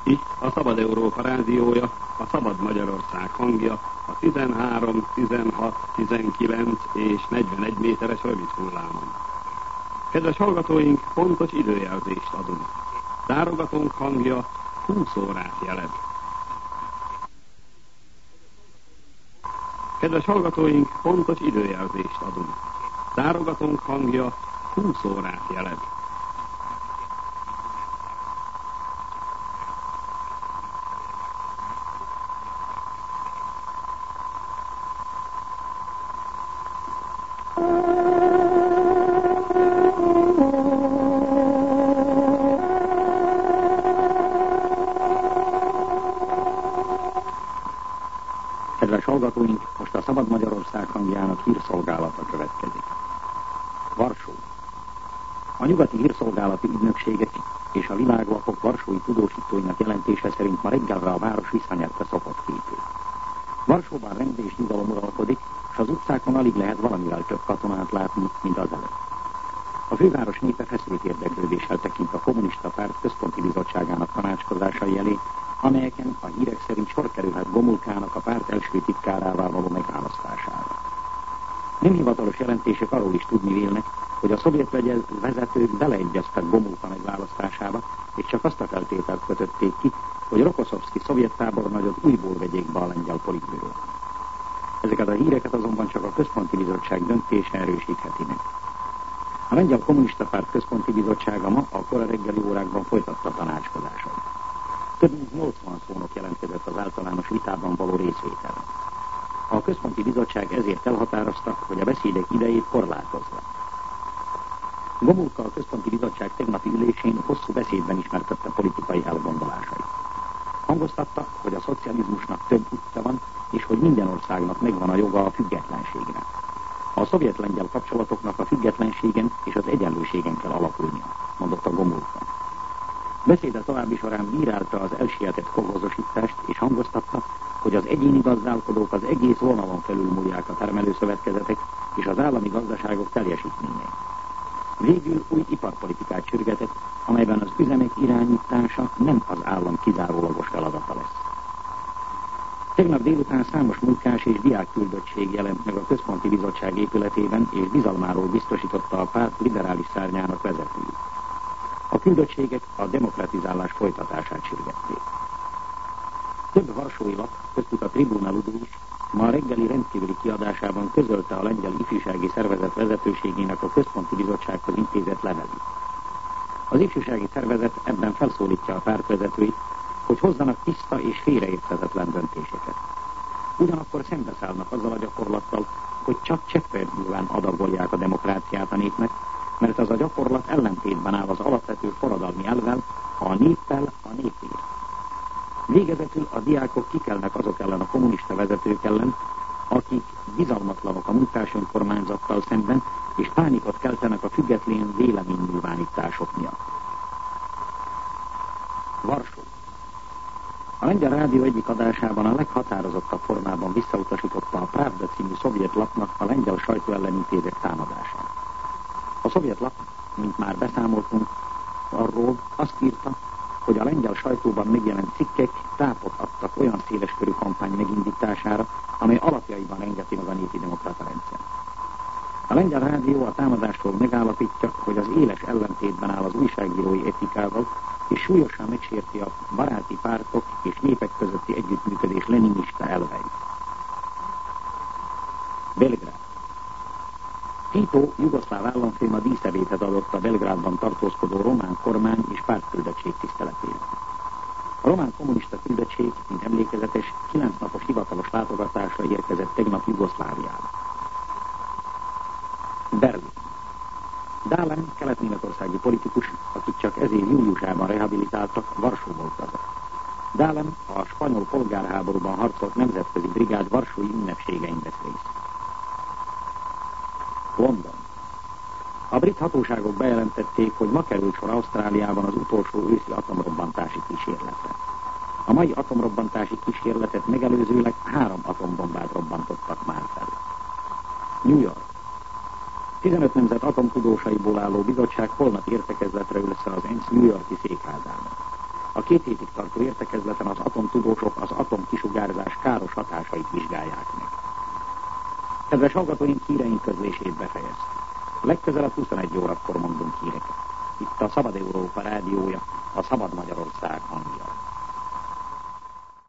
Itt a Szabad Európa rádiója, a Szabad Magyarország hangja, a 13, 16, 19 és 41 méteres rövid hullámon. Kedves hallgatóink, pontos időjelzést adunk. Tárogatónk hangja 20 órát jelent. Kedves hallgatóink, pontos időjelzést adunk. Tárogatónk hangja 20 órát jelent. Kedves hallgatóink, most a Szabad Magyarország hangjának hírszolgálata következik. Varsó. A nyugati hírszolgálati ügynökségek és a világlapok varsói tudósítóinak jelentése szerint ma reggelre a város visszanyerte szokott képét. Varsóban rend és nyugalom uralkodik, és az utcákon alig lehet valamivel több katonát látni, mint azelőtt. A főváros népe feszült érdeklődéssel tekint a kommunista párt központi bizottságának tanácskozásai elé, amelyeken a hírek szerint sor kerülhet Gomulkának a párt első titkárává való megválasztására. Nem hivatalos jelentések arról is tudni vélnek, hogy a szovjet vezetők beleegyeztek Gomulka megválasztásába, és csak azt a feltételt kötötték ki, hogy Rokoszovszki szovjet tábornagyot újból vegyék be a lengyel politbűró. Ezeket a híreket azonban csak a központi bizottság döntése erősítheti meg. A lengyel kommunista párt központi bizottsága ma a kora reggeli órákban folytatta a tanácskozásait. Több mint 80 szónok jelentkezett az általános vitában való részvételre. A központi bizottság ezért elhatározta, hogy a beszédek idejét korlátozza. Gomulka a központi bizottság tegnapi ülésén hosszú beszédben ismertette politikai elgondolásait. Hangoztatta, hogy a szocializmusnak több útja van, és hogy minden országnak megvan a joga a függetlenségre. A szovjet-lengyel kapcsolatoknak a függetlenségen és az egyenlőségen kell alapulnia, mondotta Gomulka. Beszéde további során bírálta az elsietett kolhozosítást, és hangoztatta, hogy az egyéni gazdálkodók az egész vonalon felülmúlják a termelőszövetkezetek és az állami gazdaságok teljesítményeit. Végül új iparpolitikát sürgetett, amelyben az üzemek irányítása nem az állam kizárólagos feladata lesz. Tegnap délután számos munkás és diákküldöttség jelent meg a központi bizottság épületében, és bizalmáról biztosította a párt liberális szárnyának vezetőjét. A küldöttségek a demokratizálás folytatását sürgették. Több varsói lap, köztük a Tribuna Ludwig ma a reggeli rendkívüli kiadásában közölte a lengyel ifjúsági szervezet vezetőségének a központi bizottsághoz intézett levelét. Az ifjúsági szervezet ebben felszólítja a pártvezetőit, hogy hozzanak tiszta és félreérthetetlen döntéseket. Ugyanakkor szembeszállnak azzal a gyakorlattal, hogy csak csepperdően adagolják a demokráciát a népnek, mert ez a gyakorlat ellentétben áll az alapvető forradalmi elvvel, a néppel a népért. Végezetül a diákok kikelnek azok ellen a kommunista vezetők ellen, akik bizalmatlanok a munkás önkormányzattal szemben, és pánikot keltenek a független véleménynyilvánítások miatt. Varsó. A lengyel rádió egyik adásában a leghatározottabb formában visszautasította a Pravda című szovjet lapnak a lengyel sajtó ellen intézett támadását. A szovjet lap, mint már beszámoltunk, arról azt írta, hogy a lengyel sajtóban megjelent cikkek tápot adtak olyan széleskörű kampány megindítására, amely alapjaiban engedi meg a népi demokrata rendszer. A lengyel rádió a támadástól megállapítja, hogy az éles ellentétben áll az újságírói etikával, és súlyosan megsérti a baráti pártok és népek közötti együttműködés leninista elveit. Belgrád. Tito, jugoszláv államfő ma díszebédet adott a Belgrádban tartózkodó román kormány és pártküldöttség tiszteletére. A román kommunista küldöttség, mint emlékezetes, 9 napos hivatalos látogatásra érkezett tegnap Jugoszláviába. Berlin. Dahlem, kelet-németországi politikus, akit csak ez év júliusában rehabilitáltak, Varsóba utazott. Dahlem a spanyol polgárháborúban harcolt nemzetközi brigád varsói ünnepségein vesz részt. London. A brit hatóságok bejelentették, hogy ma került sor Ausztráliában az utolsó őszi atomrobbantási kísérletre. A mai atomrobbantási kísérletet megelőzőleg 3 atombombát robbantottak már fel. New York. 15 nemzet atomtudósaiból álló bizottság holnap értekezletre ül össze az ENSZ New York-i székházában. A 2 hétig tartó értekezleten az atomtudósok az atomkisugárzás káros hatásait vizsgálják meg. Kedves hallgatóink, híreink közlését befejeztük. Legközelebb 21 órakor mondunk híreket. Itt a Szabad Európa rádiója, a Szabad Magyarország hangja.